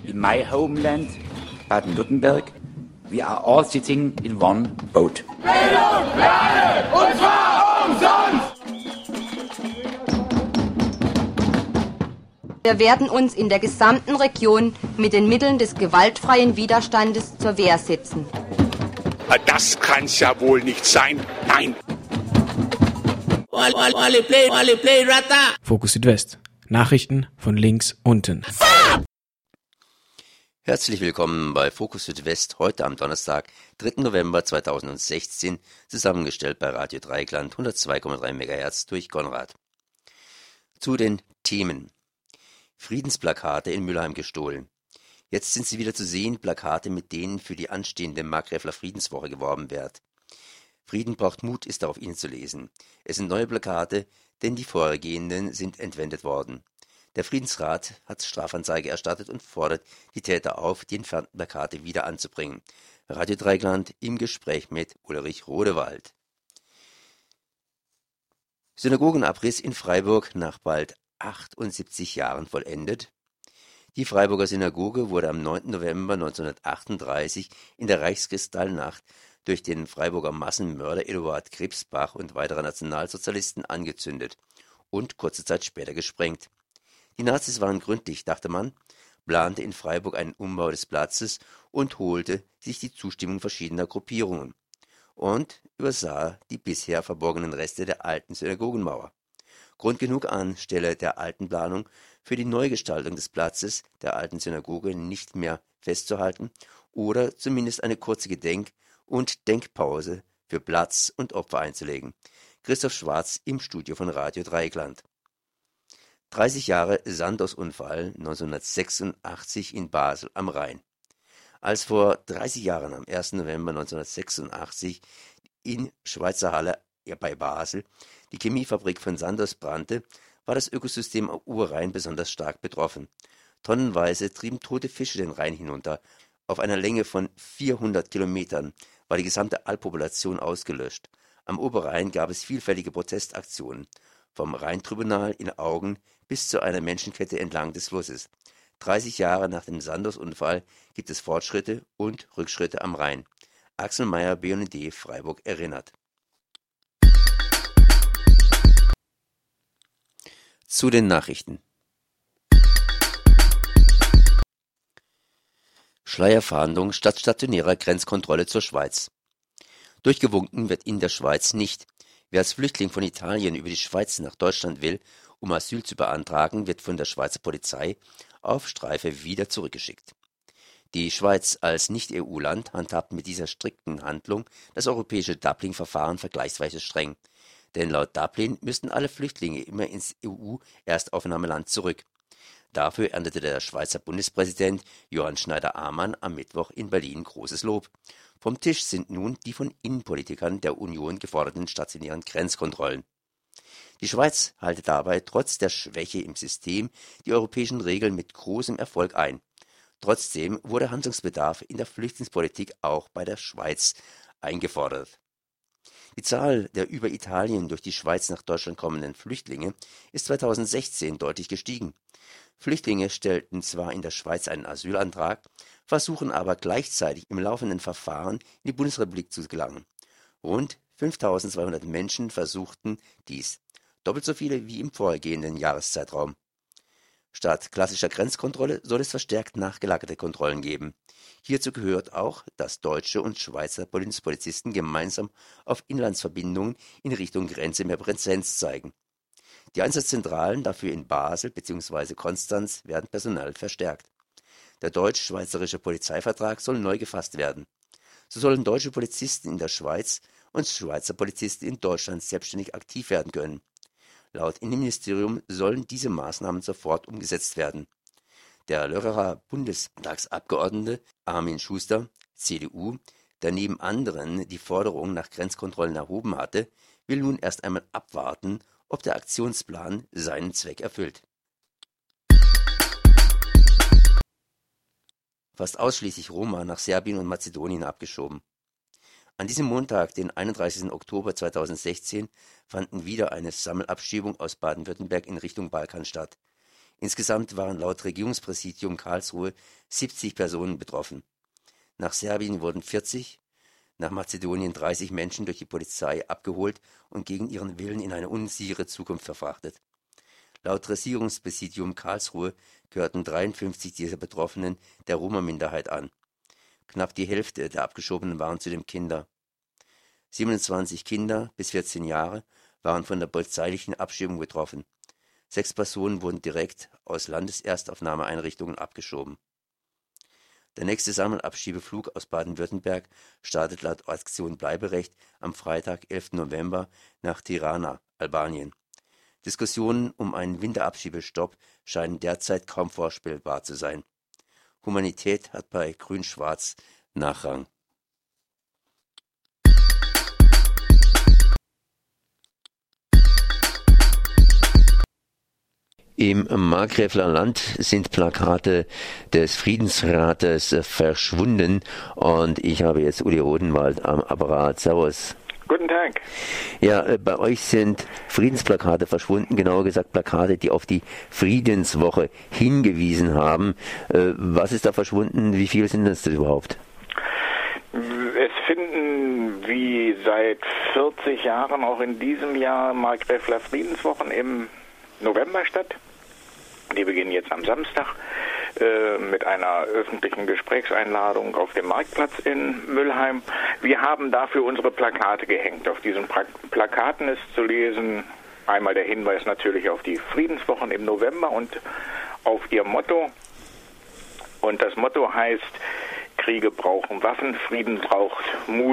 in my homeland, Baden-Württemberg, we are all sitting in one boat. Bildung für alle, und zwar umsonst! Wir werden uns in der gesamten Region mit den Mitteln des gewaltfreien Widerstandes zur Wehr setzen. Das kann's ja wohl nicht sein. Nein. Fokus Südwest. Nachrichten von links unten. Herzlich willkommen bei Fokus Südwest, heute am Donnerstag, 3. November 2016, zusammengestellt bei Radio Dreieckland 102,3 MHz durch Konrad. Zu den Themen. Friedensplakate in Mülheim gestohlen. Jetzt sind sie wieder zu sehen, Plakate, mit denen für die anstehende Markgräfler Friedenswoche geworben wird. Frieden braucht Mut, ist auf ihnen zu lesen. Es sind neue Plakate, denn die vorhergehenden sind entwendet worden. Der Friedensrat hat Strafanzeige erstattet und fordert die Täter auf, die entfernten Plakate wieder anzubringen. Radio Dreieckland im Gespräch mit Ulrich Rodewald. Synagogenabriss in Freiburg nach bald 78 Jahren vollendet. Die Freiburger Synagoge wurde am 9. November 1938 in der Reichskristallnacht durch den Freiburger Massenmörder Eduard Kripsbach und weitere Nationalsozialisten angezündet und kurze Zeit später gesprengt. Die Nazis waren gründlich, dachte man, plante in Freiburg einen Umbau des Platzes und holte sich die Zustimmung verschiedener Gruppierungen und übersah die bisher verborgenen Reste der alten Synagogenmauer. Grund genug anstelle der alten Planung für die Neugestaltung des Platzes der alten Synagoge nicht mehr festzuhalten oder zumindest eine kurze Gedenk- und Denkpause für Platz und Opfer einzulegen. Christoph Schwarz im Studio von Radio Dreieckland. 30 Jahre Sandos-Unfall 1986 in Basel am Rhein. Als vor 30 Jahren am 1. November 1986 in Schweizer Halle bei Basel die Chemiefabrik von Sandoz brannte, war das Ökosystem am Urrhein besonders stark betroffen. Tonnenweise trieben tote Fische den Rhein hinunter. Auf einer Länge von 400 Kilometern war die gesamte Alppopulation ausgelöscht. Am Oberrhein gab es vielfältige Protestaktionen, vom Rheintribunal in Augen bis zu einer Menschenkette entlang des Flusses. 30 Jahre nach dem Sandoz-Unfall gibt es Fortschritte und Rückschritte am Rhein. Axel Meyer, BUND Freiburg, erinnert. Zu den Nachrichten. Schleierfahndung statt stationärer Grenzkontrolle zur Schweiz. Durchgewunken wird in der Schweiz nicht. Wer als Flüchtling von Italien über die Schweiz nach Deutschland will, um Asyl zu beantragen, wird von der Schweizer Polizei auf Streife wieder zurückgeschickt. Die Schweiz als Nicht-EU-Land handhabt mit dieser strikten Handlung das europäische Dublin-Verfahren vergleichsweise streng. Denn laut Dublin müssten alle Flüchtlinge immer ins EU-Erstaufnahmeland zurück. Dafür erntete der Schweizer Bundespräsident Johann Schneider-Amann am Mittwoch in Berlin großes Lob. Vom Tisch sind nun die von Innenpolitikern der Union geforderten stationären Grenzkontrollen. Die Schweiz halte dabei trotz der Schwäche im System die europäischen Regeln mit großem Erfolg ein. Trotzdem wurde Handlungsbedarf in der Flüchtlingspolitik auch bei der Schweiz eingefordert. Die Zahl der über Italien durch die Schweiz nach Deutschland kommenden Flüchtlinge ist 2016 deutlich gestiegen. Flüchtlinge stellten zwar in der Schweiz einen Asylantrag, versuchen aber gleichzeitig im laufenden Verfahren in die Bundesrepublik zu gelangen. Rund 5.200 Menschen versuchten dies, doppelt so viele wie im vorhergehenden Jahreszeitraum. Statt klassischer Grenzkontrolle soll es verstärkt nachgelagerte Kontrollen geben. Hierzu gehört auch, dass deutsche und Schweizer Bundespolizisten gemeinsam auf Inlandsverbindungen in Richtung Grenze mehr Präsenz zeigen. Die Einsatzzentralen dafür in Basel bzw. Konstanz werden personell verstärkt. Der deutsch-schweizerische Polizeivertrag soll neu gefasst werden. So sollen deutsche Polizisten in der Schweiz und Schweizer Polizisten in Deutschland selbstständig aktiv werden können. Laut Innenministerium sollen diese Maßnahmen sofort umgesetzt werden. Der Lörrerer Bundestagsabgeordnete Armin Schuster, CDU, der neben anderen die Forderung nach Grenzkontrollen erhoben hatte, will nun erst einmal abwarten, ob der Aktionsplan seinen Zweck erfüllt. Fast ausschließlich Roma nach Serbien und Mazedonien abgeschoben. An diesem Montag, den 31. Oktober 2016, fanden wieder eine Sammelabschiebung aus Baden-Württemberg in Richtung Balkan statt. Insgesamt waren laut Regierungspräsidium Karlsruhe 70 Personen betroffen. Nach Serbien wurden 40, nach Mazedonien 30 Menschen durch die Polizei abgeholt und gegen ihren Willen in eine unsichere Zukunft verfrachtet. Laut Regierungspräsidium Karlsruhe gehörten 53 dieser Betroffenen der Roma-Minderheit an. Knapp die Hälfte der Abgeschobenen waren zudem Kinder. 27 Kinder bis 14 Jahre waren von der polizeilichen Abschiebung betroffen. 6 Personen wurden direkt aus Landeserstaufnahmeeinrichtungen abgeschoben. Der nächste Sammelabschiebeflug aus Baden-Württemberg startet laut Aktion Bleiberecht am Freitag, 11. November nach Tirana, Albanien. Diskussionen um einen Winterabschiebestopp scheinen derzeit kaum vorstellbar zu sein. Humanität hat bei Grün-Schwarz Nachrang. Im Markgräfler Land sind Plakate des Friedensrates verschwunden und ich habe jetzt Uli Rodenwald am Apparat. Servus. Guten Tag. Ja, bei euch sind Friedensplakate verschwunden, genauer gesagt Plakate, die auf die Friedenswoche hingewiesen haben. Was ist da verschwunden? Wie viele sind das denn überhaupt? Es finden wie seit 40 Jahren auch in diesem Jahr Markgräfler Friedenswochen im November statt. Die beginnen jetzt am Samstag mit einer öffentlichen Gesprächseinladung auf dem Marktplatz in Mülheim. Wir haben dafür unsere Plakate gehängt. Auf diesen Plakaten ist zu lesen einmal der Hinweis natürlich auf die Friedenswochen im November und auf ihr Motto. Und das Motto heißt: Kriege brauchen Waffen, Frieden braucht Mut.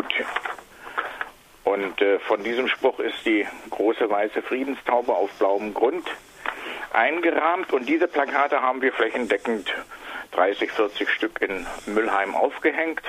Und von diesem Spruch ist die große weiße Friedenstaube auf blauem Grund eingerahmt. Und diese Plakate haben wir flächendeckend 30, 40 Stück in Mülheim aufgehängt.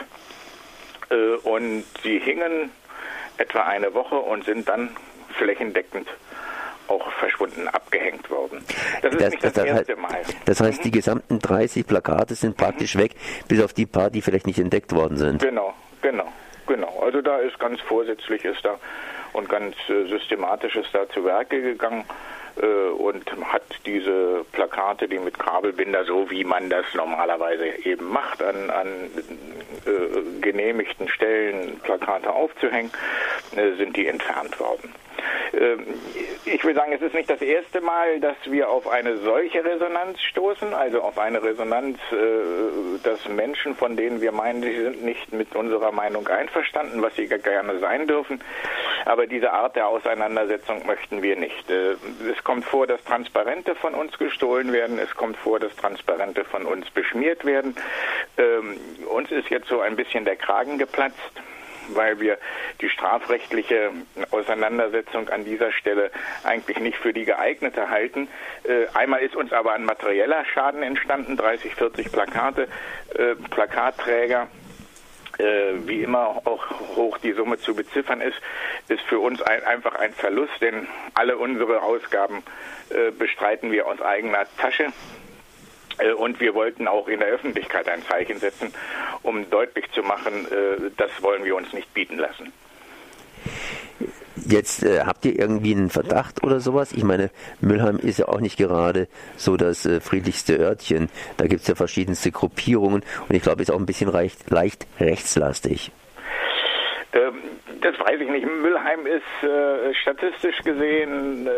Und sie hingen etwa eine Woche und sind dann flächendeckend auch verschwunden, abgehängt worden. Das ist nicht das erste Mal. Das heißt, die gesamten 30 Plakate sind praktisch weg, bis auf die paar, die vielleicht nicht entdeckt worden sind. Genau. Also da ist ganz vorsätzlich und ganz systematisch ist da zu Werke gegangen und hat diese Plakate, die mit Kabelbinder, so wie man das normalerweise eben macht, an genehmigten Stellen Plakate aufzuhängen, sind die entfernt worden. Ich will sagen, es ist nicht das erste Mal, dass wir auf eine solche Resonanz stoßen, also auf eine Resonanz, dass Menschen, von denen wir meinen, sie sind nicht mit unserer Meinung einverstanden, was sie gerne sein dürfen, aber diese Art der Auseinandersetzung möchten wir nicht. Es kommt vor, dass Transparente von uns gestohlen werden, es kommt vor, dass Transparente von uns beschmiert werden. Uns ist jetzt so ein bisschen der Kragen geplatzt, weil wir die strafrechtliche Auseinandersetzung an dieser Stelle eigentlich nicht für die geeignete halten. Einmal ist uns aber ein materieller Schaden entstanden, 30, 40 Plakate, Plakatträger, wie immer auch hoch die Summe zu beziffern ist für uns einfach ein Verlust, denn alle unsere Ausgaben bestreiten wir aus eigener Tasche. Und wir wollten auch in der Öffentlichkeit ein Zeichen setzen, um deutlich zu machen, das wollen wir uns nicht bieten lassen. Jetzt habt ihr irgendwie einen Verdacht oder sowas? Ich meine, Mülheim ist ja auch nicht gerade so das friedlichste Örtchen. Da gibt es ja verschiedenste Gruppierungen und ich glaube, ist auch ein bisschen leicht rechtslastig. Das weiß ich nicht. Mülheim ist statistisch gesehen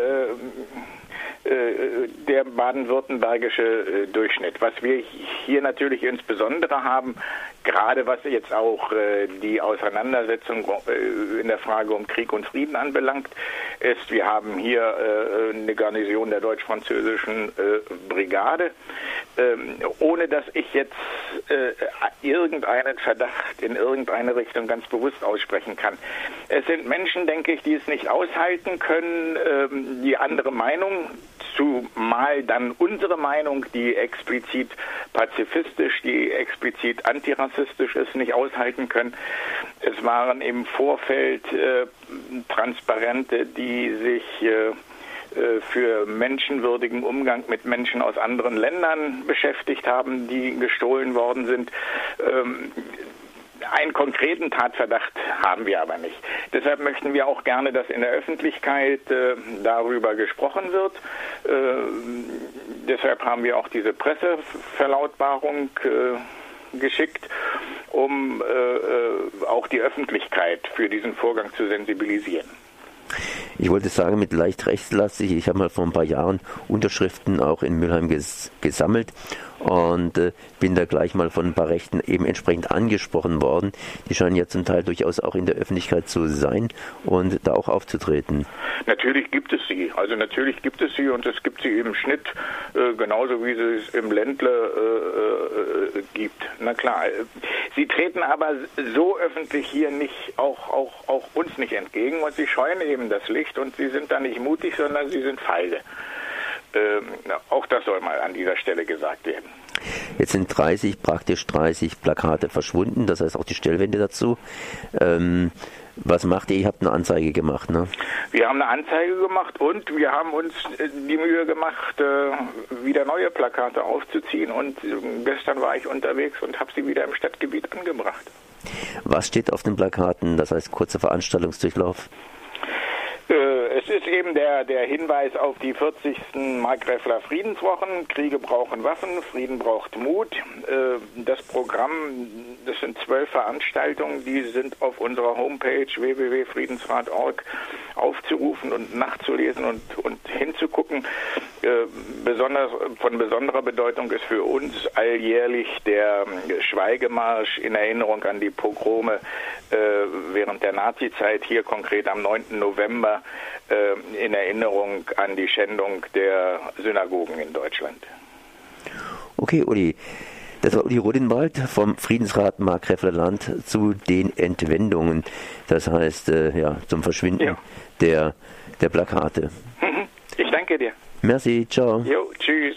der baden-württembergische Durchschnitt. Was wir hier natürlich insbesondere haben, gerade was jetzt auch die Auseinandersetzung in der Frage um Krieg und Frieden anbelangt, ist, wir haben hier eine Garnison der deutsch-französischen Brigade, ohne dass ich jetzt irgendeinen Verdacht in irgendeine Richtung ganz bewusst aussprechen kann. Es sind Menschen, denke ich, die es nicht aushalten können, die andere Meinung, zumal dann unsere Meinung, die explizit pazifistisch, die explizit antirassistisch ist, nicht aushalten können. Es waren im Vorfeld Transparente, die sich für menschenwürdigen Umgang mit Menschen aus anderen Ländern beschäftigt haben, die gestohlen worden sind. Einen konkreten Tatverdacht haben wir aber nicht. Deshalb möchten wir auch gerne, dass in der Öffentlichkeit darüber gesprochen wird. Deshalb haben wir auch diese Presseverlautbarung geschickt, um auch die Öffentlichkeit für diesen Vorgang zu sensibilisieren. Ich wollte sagen, mit leicht rechtslastig, ich habe mal vor ein paar Jahren Unterschriften auch in Mülheim gesammelt und bin da gleich mal von ein paar Rechten eben entsprechend angesprochen worden. Die scheinen ja zum Teil durchaus auch in der Öffentlichkeit zu sein und da auch aufzutreten. Natürlich gibt es sie. Also natürlich gibt es sie und es gibt sie im Schnitt genauso wie sie es im Ländle gibt. Na klar. Sie treten aber so öffentlich hier nicht, auch uns nicht entgegen und sie scheuen eben das Licht und sie sind da nicht mutig, sondern sie sind feige. Auch das soll mal an dieser Stelle gesagt werden. Jetzt sind praktisch 30 Plakate verschwunden, das heißt auch die Stellwände dazu. Was macht ihr? Ihr habt eine Anzeige gemacht, ne? Wir haben eine Anzeige gemacht und wir haben uns die Mühe gemacht, wieder neue Plakate aufzuziehen und gestern war ich unterwegs und habe sie wieder im Stadtgebiet angebracht. Was steht auf den Plakaten? Das heißt kurzer Veranstaltungsdurchlauf? Es ist eben der Hinweis auf die 40. Markgräfler Friedenswochen. Kriege brauchen Waffen, Frieden braucht Mut. Das Programm, das sind 12 Veranstaltungen, die sind auf unserer Homepage www.friedensrat.org aufzurufen und nachzulesen und hinzugucken. Von besonderer Bedeutung ist für uns alljährlich der Schweigemarsch in Erinnerung an die Pogrome während der Nazizeit, hier konkret am 9. November in Erinnerung an die Schändung der Synagogen in Deutschland. Okay, Uli. Das war Uli Rudinwald vom Friedensrat Markgräfler Land zu den Entwendungen. Das heißt, zum Verschwinden der Plakate. Ich danke dir. Merci, ciao. Jo, tschüss.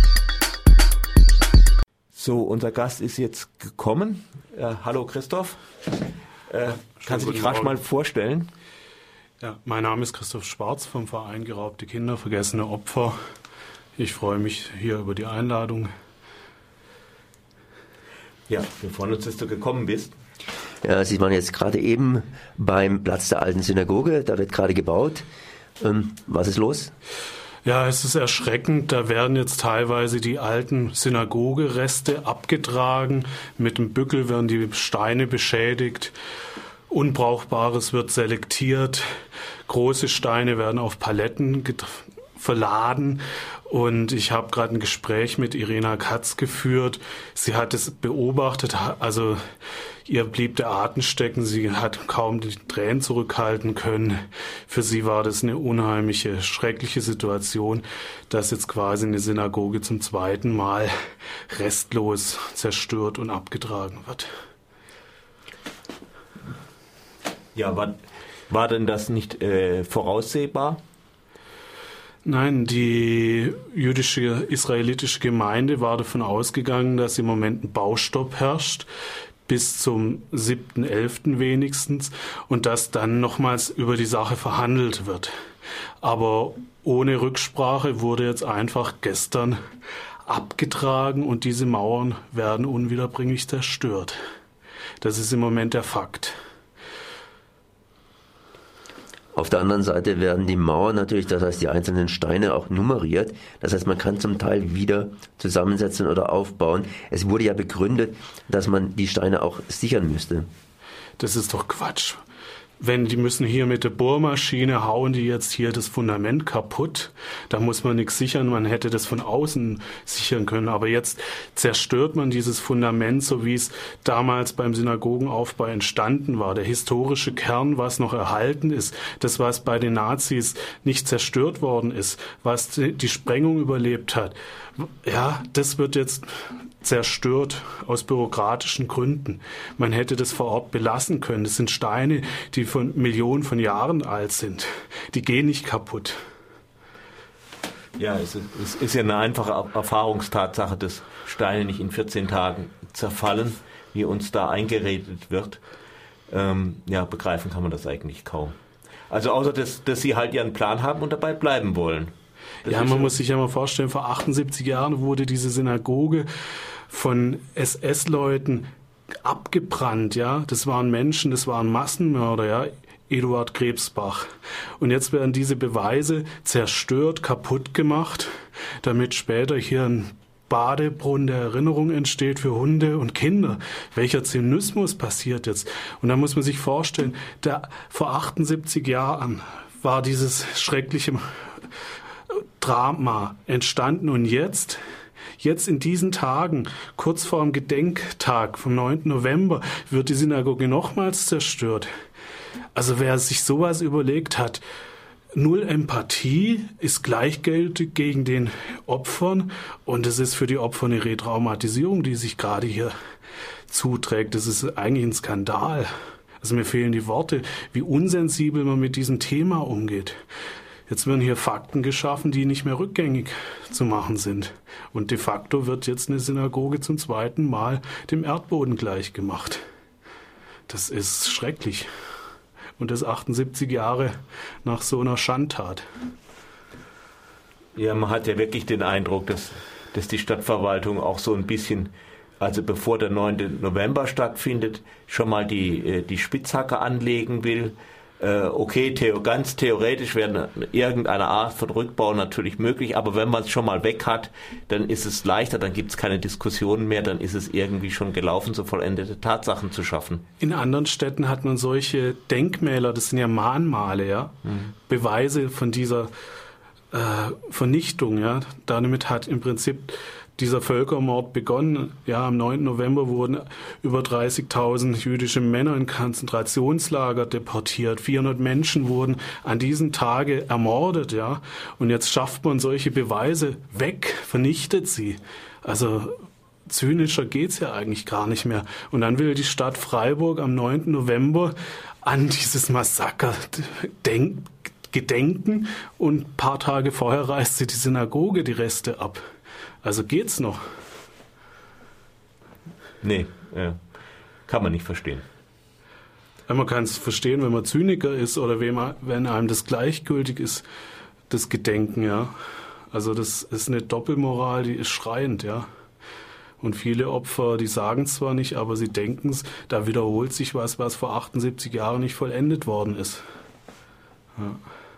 So, unser Gast ist jetzt gekommen. Hallo Christoph. Kannst du dich gerade mal vorstellen? Ja, mein Name ist Christoph Schwarz vom Verein Geraubte Kinder, vergessene Opfer. Ich freue mich hier über die Einladung. Ja, wir freuen uns, dass du gekommen bist. Ja, Sie waren jetzt gerade eben beim Platz der alten Synagoge, da wird gerade gebaut. Was ist los? Ja, es ist erschreckend. Da werden jetzt teilweise die alten Synagogereste abgetragen. Mit dem Bückel werden die Steine beschädigt. Unbrauchbares wird selektiert. Große Steine werden auf Paletten verladen. Und ich habe gerade ein Gespräch mit Irena Katz geführt. Sie hat es beobachtet, also ihr blieb der Atem stecken. Sie hat kaum die Tränen zurückhalten können. Für sie war das eine unheimliche, schreckliche Situation, dass jetzt quasi eine Synagoge zum zweiten Mal restlos zerstört und abgetragen wird. Ja, war denn das nicht voraussehbar? Nein, die jüdische, israelitische Gemeinde war davon ausgegangen, dass im Moment ein Baustopp herrscht, bis zum 7.11. wenigstens, und dass dann nochmals über die Sache verhandelt wird. Aber ohne Rücksprache wurde jetzt einfach gestern abgetragen und diese Mauern werden unwiederbringlich zerstört. Das ist im Moment der Fakt. Auf der anderen Seite werden die Mauern natürlich, das heißt die einzelnen Steine auch nummeriert. Das heißt, man kann zum Teil wieder zusammensetzen oder aufbauen. Es wurde ja begründet, dass man die Steine auch sichern müsste. Das ist doch Quatsch. Die müssen hier mit der Bohrmaschine hauen die jetzt hier das Fundament kaputt. Da muss man nichts sichern, man hätte das von außen sichern können. Aber jetzt zerstört man dieses Fundament, so wie es damals beim Synagogenaufbau entstanden war. Der historische Kern, was noch erhalten ist, das, was bei den Nazis nicht zerstört worden ist, was die Sprengung überlebt hat, ja, das wird jetzt zerstört aus bürokratischen Gründen. Man hätte das vor Ort belassen können. Das sind Steine, die von Millionen von Jahren alt sind. Die gehen nicht kaputt. Ja, es ist ja eine einfache Erfahrungstatsache, dass Steine nicht in 14 Tagen zerfallen, wie uns da eingeredet wird. Begreifen kann man das eigentlich kaum. Also außer, dass sie halt ihren Plan haben und dabei bleiben wollen. Man muss sich ja mal vorstellen, vor 78 Jahren wurde diese Synagoge von SS-Leuten abgebrannt, ja. Das waren Menschen, das waren Massenmörder, ja. Eduard Krebsbach. Und jetzt werden diese Beweise zerstört, kaputt gemacht, damit später hier ein Badebrunnen der Erinnerung entsteht für Hunde und Kinder. Welcher Zynismus passiert jetzt? Und da muss man sich vorstellen, vor 78 Jahren war dieses schreckliche Drama entstanden und jetzt in diesen Tagen, kurz vor dem Gedenktag vom 9. November, wird die Synagoge nochmals zerstört. Also wer sich sowas überlegt hat, null Empathie ist gleichgültig gegen den Opfern und es ist für die Opfer eine Retraumatisierung, die sich gerade hier zuträgt. Das ist eigentlich ein Skandal. Also mir fehlen die Worte, wie unsensibel man mit diesem Thema umgeht. Jetzt werden hier Fakten geschaffen, die nicht mehr rückgängig zu machen sind. Und de facto wird jetzt eine Synagoge zum zweiten Mal dem Erdboden gleichgemacht. Das ist schrecklich. Und das 78 Jahre nach so einer Schandtat. Ja, man hat ja wirklich den Eindruck, dass die Stadtverwaltung auch so ein bisschen, also bevor der 9. November stattfindet, schon mal die Spitzhacke anlegen will. Okay, ganz theoretisch wäre irgendeine Art von Rückbau natürlich möglich, aber wenn man es schon mal weg hat, dann ist es leichter, dann gibt es keine Diskussionen mehr, dann ist es irgendwie schon gelaufen, so vollendete Tatsachen zu schaffen. In anderen Städten hat man solche Denkmäler, das sind ja Mahnmale, ja, Beweise von dieser Vernichtung, ja. Damit hat im Prinzip dieser Völkermord begonnen. Ja, am 9. November wurden über 30.000 jüdische Männer in Konzentrationslager deportiert. 400 Menschen wurden an diesen Tage ermordet, ja. Und jetzt schafft man solche Beweise weg, vernichtet sie. Also zynischer geht's ja eigentlich gar nicht mehr. Und dann will die Stadt Freiburg am 9. November an dieses Massaker gedenken und ein paar Tage vorher reißt sie die Synagoge die Reste ab. Also geht's noch? Nee, kann man nicht verstehen. Ja, man kann es verstehen, wenn man Zyniker ist oder wenn einem das gleichgültig ist, das Gedenken, ja. Also das ist eine Doppelmoral, die ist schreiend, ja. Und viele Opfer, die sagen es zwar nicht, aber sie denken es, da wiederholt sich was vor 78 Jahren nicht vollendet worden ist. Ja.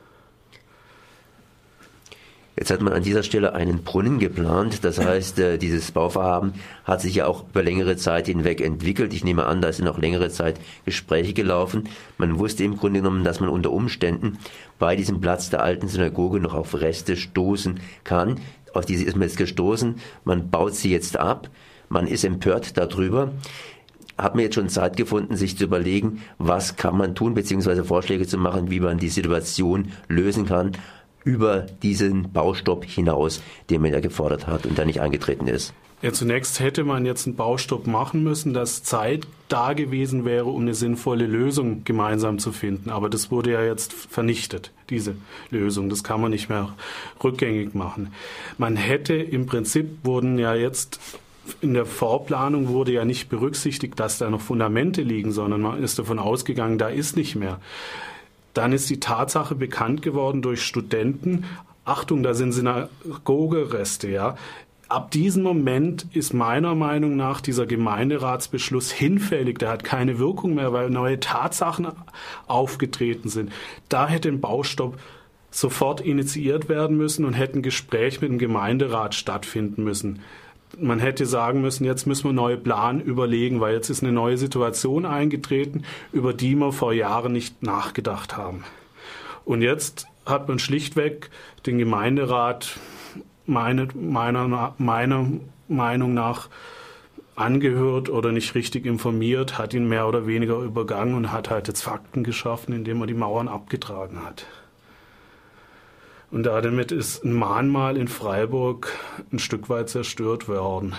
Jetzt hat man an dieser Stelle einen Brunnen geplant. Das heißt, dieses Bauvorhaben hat sich ja auch über längere Zeit hinweg entwickelt. Ich nehme an, da sind auch längere Zeit Gespräche gelaufen. Man wusste im Grunde genommen, dass man unter Umständen bei diesem Platz der alten Synagoge noch auf Reste stoßen kann. Auf diese ist man jetzt gestoßen. Man baut sie jetzt ab. Man ist empört darüber. Hat man jetzt schon Zeit gefunden, sich zu überlegen, was kann man tun, beziehungsweise Vorschläge zu machen, wie man die Situation lösen kann, über diesen Baustopp hinaus, den man ja gefordert hat und der nicht eingetreten ist. Ja, zunächst hätte man jetzt einen Baustopp machen müssen, dass Zeit da gewesen wäre, um eine sinnvolle Lösung gemeinsam zu finden. Aber das wurde ja jetzt vernichtet, diese Lösung. Das kann man nicht mehr rückgängig machen. Man hätte im Prinzip wurden ja jetzt in der Vorplanung wurde ja nicht berücksichtigt, dass da noch Fundamente liegen, sondern man ist davon ausgegangen, da ist nicht mehr. Dann ist die Tatsache bekannt geworden durch Studenten. Achtung, da sind Synagogereste, ja. Ab diesem Moment ist meiner Meinung nach dieser Gemeinderatsbeschluss hinfällig. Der hat keine Wirkung mehr, weil neue Tatsachen aufgetreten sind. Da hätte ein Baustopp sofort initiiert werden müssen und hätte ein Gespräch mit dem Gemeinderat stattfinden müssen. Man hätte sagen müssen, jetzt müssen wir neue Pläne überlegen, weil jetzt ist eine neue Situation eingetreten, über die wir vor Jahren nicht nachgedacht haben. Und jetzt hat man schlichtweg den Gemeinderat meiner Meinung nach angehört oder nicht richtig informiert, hat ihn mehr oder weniger übergangen und hat halt jetzt Fakten geschaffen, indem er die Mauern abgetragen hat. Und damit ist ein Mahnmal in Freiburg ein Stück weit zerstört worden.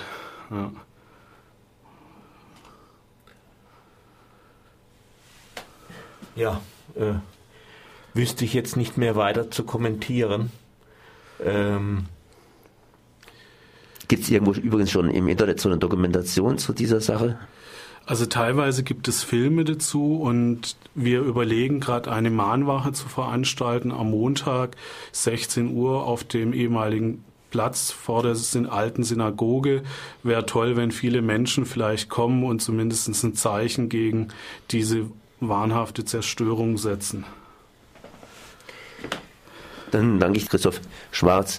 Ja, wüsste ich jetzt nicht mehr weiter zu kommentieren. Gibt es irgendwo übrigens schon im Internet so eine Dokumentation zu dieser Sache? Also teilweise gibt es Filme dazu und wir überlegen gerade eine Mahnwache zu veranstalten am Montag 16 Uhr auf dem ehemaligen Platz vor der alten Synagoge. Wäre toll, wenn viele Menschen vielleicht kommen und zumindest ein Zeichen gegen diese wahnhafte Zerstörung setzen. Dann danke ich Christoph Schwarz.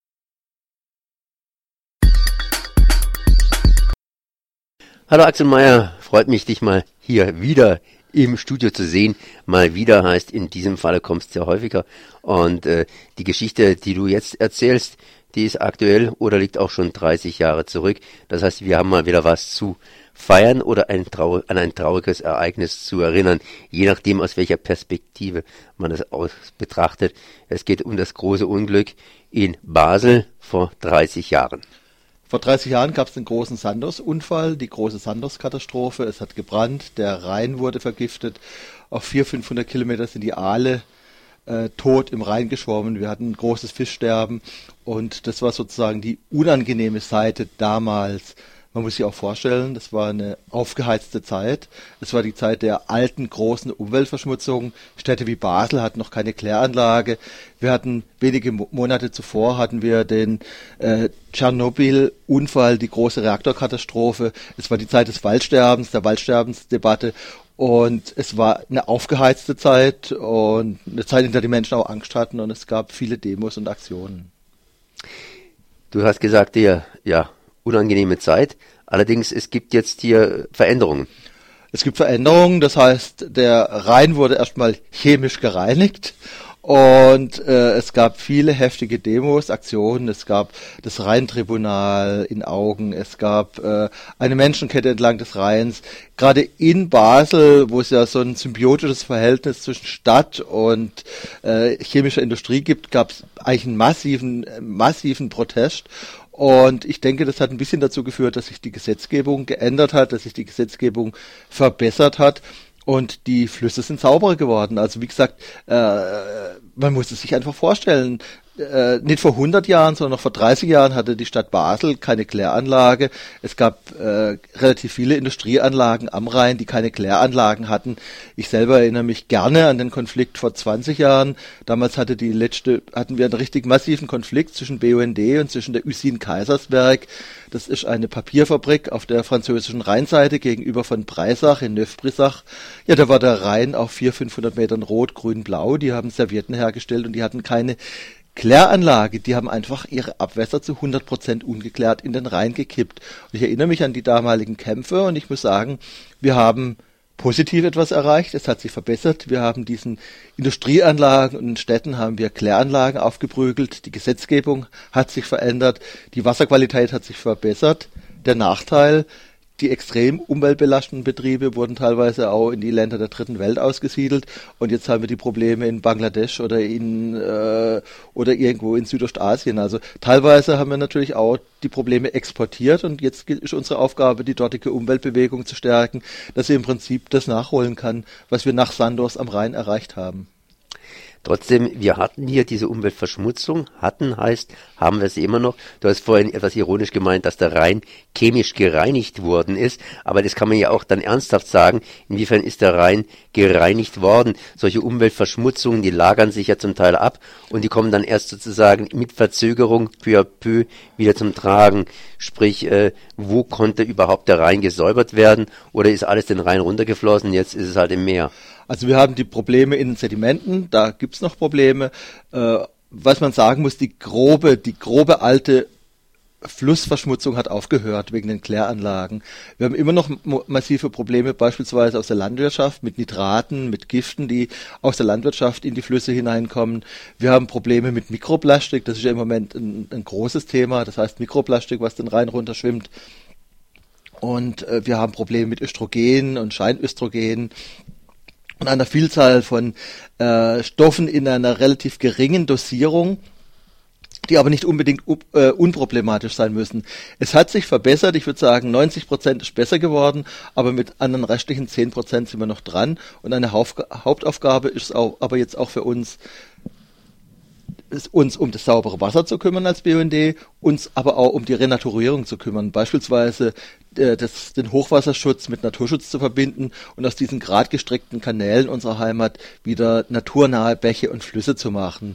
Hallo Axel Meyer, freut mich, dich mal hier wieder im Studio zu sehen. Mal wieder heißt, in diesem Falle kommst du ja häufiger. Und die Geschichte, die du jetzt erzählst, die ist aktuell oder liegt auch schon 30 Jahre zurück. Das heißt, wir haben mal wieder was zu feiern oder an ein trauriges Ereignis zu erinnern, je nachdem, aus welcher Perspektive man es betrachtet. Es geht um das große Unglück in Basel vor 30 Jahren. Vor 30 Jahren gab es den großen Sandos-Unfall, die große Sandos-Katastrophe. Es hat gebrannt, der Rhein wurde vergiftet. Auf 400-500 Kilometer sind die Aale tot im Rhein geschwommen. Wir hatten ein großes Fischsterben und das war sozusagen die unangenehme Seite damals. Man muss sich auch vorstellen, das war eine aufgeheizte Zeit. Es war die Zeit der alten, großen Umweltverschmutzung. Städte wie Basel hatten noch keine Kläranlage. Wir hatten wenige Monate zuvor hatten wir den Tschernobyl-Unfall, die große Reaktorkatastrophe. Es war die Zeit des Waldsterbens, der Waldsterbensdebatte. Und es war eine aufgeheizte Zeit und eine Zeit, in der die Menschen auch Angst hatten. Und es gab viele Demos und Aktionen. Du hast gesagt, ja, unangenehme Zeit. Allerdings, es gibt jetzt hier Veränderungen. Es gibt Veränderungen, das heißt, der Rhein wurde erstmal chemisch gereinigt und es gab viele heftige Demos, Aktionen. Es gab das Rheintribunal in Augen, es gab eine Menschenkette entlang des Rheins. Gerade in Basel, wo es ja so ein symbiotisches Verhältnis zwischen Stadt und chemischer Industrie gibt, gab es eigentlich einen massiven Protest. Und ich denke, das hat ein bisschen dazu geführt, dass sich die Gesetzgebung geändert hat, dass sich die Gesetzgebung verbessert hat und die Flüsse sind sauberer geworden. Also wie gesagt, man muss es sich einfach vorstellen, nicht vor 100 Jahren, sondern noch vor 30 Jahren hatte die Stadt Basel keine Kläranlage. Es gab relativ viele Industrieanlagen am Rhein, die keine Kläranlagen hatten. Ich selber erinnere mich gerne an den Konflikt vor 20 Jahren. Damals hatten wir einen richtig massiven Konflikt zwischen BUND und zwischen der Usine Kaiserswerk. Das ist eine Papierfabrik auf der französischen Rheinseite gegenüber von Breisach in Neuf-Brisach. Ja, da war der Rhein auf 400-500 Metern rot, grün, blau. Die haben Servietten hergestellt und die hatten keine Kläranlage, die haben einfach ihre Abwässer zu 100% ungeklärt in den Rhein gekippt. Und ich erinnere mich an die damaligen Kämpfe und ich muss sagen, wir haben positiv etwas erreicht, es hat sich verbessert. Wir haben diesen Industrieanlagen und in Städten haben wir Kläranlagen aufgeprügelt, die Gesetzgebung hat sich verändert, die Wasserqualität hat sich verbessert. Der Nachteil, die extrem umweltbelastenden Betriebe wurden teilweise auch in die Länder der dritten Welt ausgesiedelt und jetzt haben wir die Probleme in Bangladesch oder irgendwo in Südostasien. Also teilweise haben wir natürlich auch die Probleme exportiert und jetzt ist unsere Aufgabe, die dortige Umweltbewegung zu stärken, dass sie im Prinzip das nachholen kann, was wir nach Sandos am Rhein erreicht haben. Trotzdem, wir hatten hier diese Umweltverschmutzung. Hatten heißt, haben wir sie immer noch. Du hast vorhin etwas ironisch gemeint, dass der Rhein chemisch gereinigt worden ist. Aber das kann man ja auch dann ernsthaft sagen. Inwiefern ist der Rhein gereinigt worden? Solche Umweltverschmutzungen, die lagern sich ja zum Teil ab und die kommen dann erst sozusagen mit Verzögerung peu à peu wieder zum Tragen. Sprich, wo konnte überhaupt der Rhein gesäubert werden? Oder ist alles den Rhein runtergeflossen? Jetzt ist es halt im Meer. Also wir haben die Probleme in den Sedimenten, da gibt's noch Probleme. Was man sagen muss, die grobe alte Flussverschmutzung hat aufgehört wegen den Kläranlagen. Wir haben immer noch massive Probleme beispielsweise aus der Landwirtschaft mit Nitraten, mit Giften, die aus der Landwirtschaft in die Flüsse hineinkommen. Wir haben Probleme mit Mikroplastik, das ist ja im Moment ein großes Thema, das heißt Mikroplastik, was den Rhein runterschwimmt. Und wir haben Probleme mit Östrogen und Scheinöstrogen. Und einer Vielzahl von Stoffen in einer relativ geringen Dosierung, die aber nicht unbedingt unproblematisch sein müssen. Es hat sich verbessert, ich würde sagen 90% ist besser geworden, aber mit anderen restlichen 10% sind wir noch dran. Und eine Hauptaufgabe ist aber jetzt auch für uns um das saubere Wasser zu kümmern als BUND, uns aber auch um die Renaturierung zu kümmern, beispielsweise den Hochwasserschutz mit Naturschutz zu verbinden und aus diesen gerade gestreckten Kanälen unserer Heimat wieder naturnahe Bäche und Flüsse zu machen.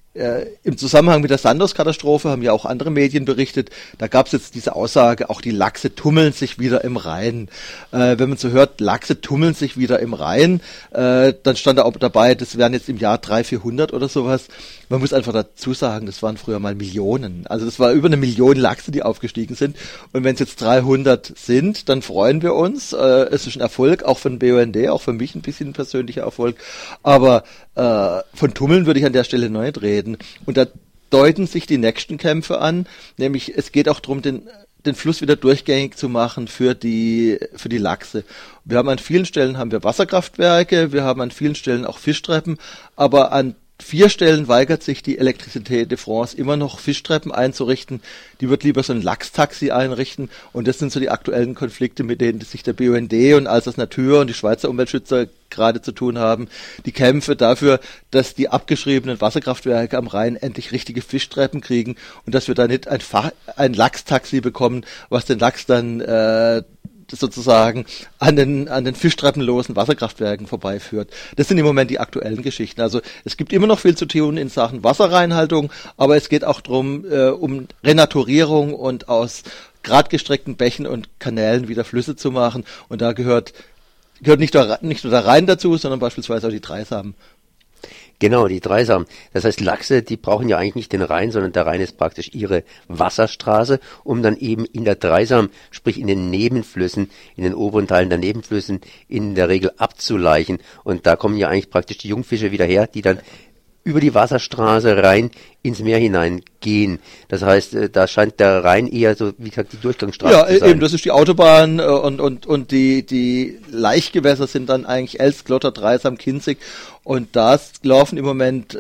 Im Zusammenhang mit der Sandos-Katastrophe haben ja auch andere Medien berichtet, da gab es jetzt diese Aussage, auch die Lachse tummeln sich wieder im Rhein. Wenn man so hört, Lachse tummeln sich wieder im Rhein, dann stand da auch dabei, das wären jetzt im Jahr 300, 400 oder sowas. Man muss einfach dazu sagen, das waren früher mal Millionen. Also das war über 1 Million Lachse, die aufgestiegen sind. Und wenn es jetzt 300 sind, dann freuen wir uns. Es ist ein Erfolg, auch für den BUND, auch für mich ein bisschen ein persönlicher Erfolg. Aber von Tummeln würde ich an der Stelle noch nicht reden. Und da deuten sich die nächsten Kämpfe an, nämlich es geht auch darum, den Fluss wieder durchgängig zu machen für die Lachse. Wir haben an vielen Stellen Wasserkraftwerke, wir haben an vielen Stellen auch Fischtreppen, aber an 4 Stellen weigert sich die Électricité de France immer noch Fischtreppen einzurichten. Die wird lieber so ein Lachstaxi einrichten und das sind so die aktuellen Konflikte, mit denen sich der BUND und Alsace Natur und die Schweizer Umweltschützer gerade zu tun haben. Die Kämpfe dafür, dass die abgeschriebenen Wasserkraftwerke am Rhein endlich richtige Fischtreppen kriegen und dass wir da nicht ein Lachstaxi bekommen, was den Lachs dann sozusagen an den fischtreppenlosen Wasserkraftwerken vorbeiführt. Das sind im Moment die aktuellen Geschichten. Also es gibt immer noch viel zu tun in Sachen Wasserreinhaltung, aber es geht auch darum, um Renaturierung und aus gerade gestreckten Bächen und Kanälen wieder Flüsse zu machen. Und da gehört nicht nur der Rhein dazu, sondern beispielsweise auch die Dreisam. Genau, die Dreisam. Das heißt, Lachse, die brauchen ja eigentlich nicht den Rhein, sondern der Rhein ist praktisch ihre Wasserstraße, um dann eben in der Dreisam, sprich in den Nebenflüssen, in den oberen Teilen der Nebenflüssen in der Regel abzuleichen. Und da kommen ja eigentlich praktisch die Jungfische wieder her, die dann über die Wasserstraße rein ins Meer hineingehen. Das heißt, da scheint der Rhein eher so, wie gesagt, die Durchgangsstraße zu sein. Ja, eben, das ist die Autobahn und die Laichgewässer sind dann eigentlich Elst, Glotter, Dreisam, Kinzig und da laufen im Moment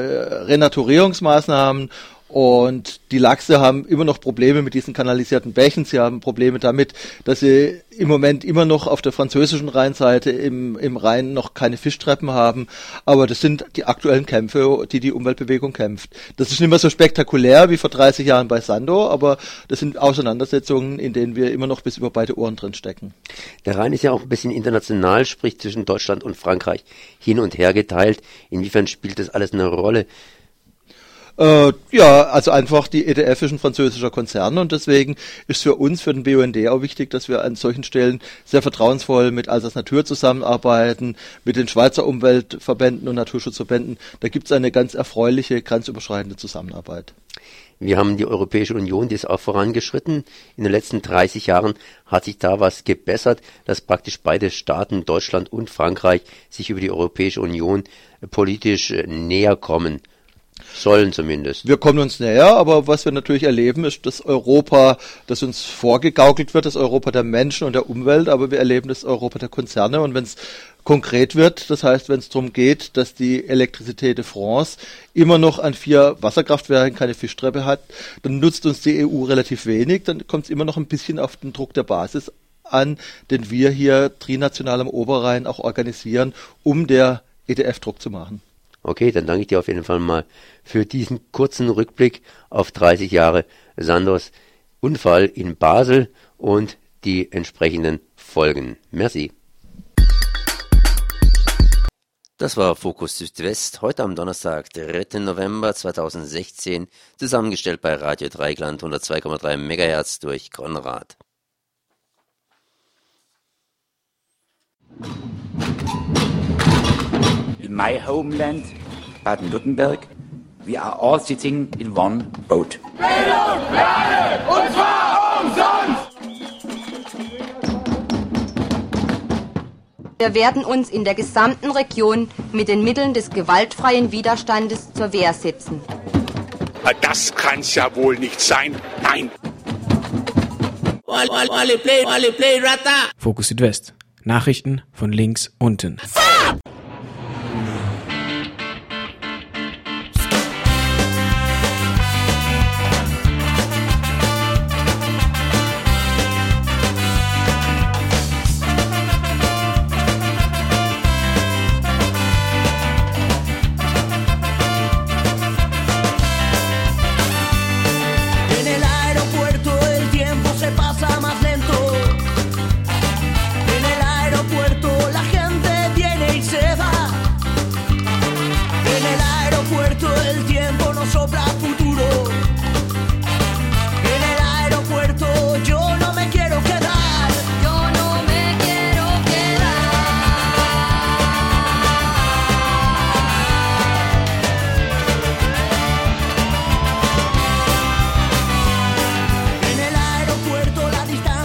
Renaturierungsmaßnahmen und die Lachse haben immer noch Probleme mit diesen kanalisierten Bächen. Sie haben Probleme damit, dass sie im Moment immer noch auf der französischen Rheinseite im Rhein noch keine Fischtreppen haben. Aber das sind die aktuellen Kämpfe, die Umweltbewegung kämpft. Das ist nicht mehr so spektakulär wie vor 30 Jahren bei Sando, aber das sind Auseinandersetzungen, in denen wir immer noch bis über beide Ohren drin stecken. Der Rhein ist ja auch ein bisschen international, sprich zwischen Deutschland und Frankreich hin und her geteilt. Inwiefern spielt das alles eine Rolle? Also einfach die EDF ist ein französischer Konzern und deswegen ist für uns, für den BUND auch wichtig, dass wir an solchen Stellen sehr vertrauensvoll mit Alsace Natur zusammenarbeiten, mit den Schweizer Umweltverbänden und Naturschutzverbänden. Da gibt es eine ganz erfreuliche, grenzüberschreitende Zusammenarbeit. Wir haben die Europäische Union, die ist auch vorangeschritten. In den letzten 30 Jahren hat sich da was gebessert, dass praktisch beide Staaten, Deutschland und Frankreich, sich über die Europäische Union politisch näher kommen. Sollen zumindest. Wir kommen uns näher, aber was wir natürlich erleben, ist das Europa, das uns vorgegaukelt wird, das Europa der Menschen und der Umwelt, aber wir erleben das Europa der Konzerne und wenn es konkret wird, das heißt, wenn es darum geht, dass die Électricité de France immer noch an 4 Wasserkraftwerken keine Fischtreppe hat, dann nutzt uns die EU relativ wenig, dann kommt es immer noch ein bisschen auf den Druck der Basis an, den wir hier trinational am Oberrhein auch organisieren, um der EDF Druck zu machen. Okay, dann danke ich dir auf jeden Fall mal für diesen kurzen Rückblick auf 30 Jahre Sandos Unfall in Basel und die entsprechenden Folgen. Merci. Das war Fokus Südwest, heute am Donnerstag, 3. November 2016, zusammengestellt bei Radio Dreieckland 102,3 MHz durch Konrad. In my homeland, Baden-Württemberg, we are all sitting in one boat. Bildung für alle, und zwar umsonst! Wir werden uns in der gesamten Region mit den Mitteln des gewaltfreien Widerstandes zur Wehr setzen. Das kann's ja wohl nicht sein. Nein! Fokus Südwest. Nachrichten von links unten.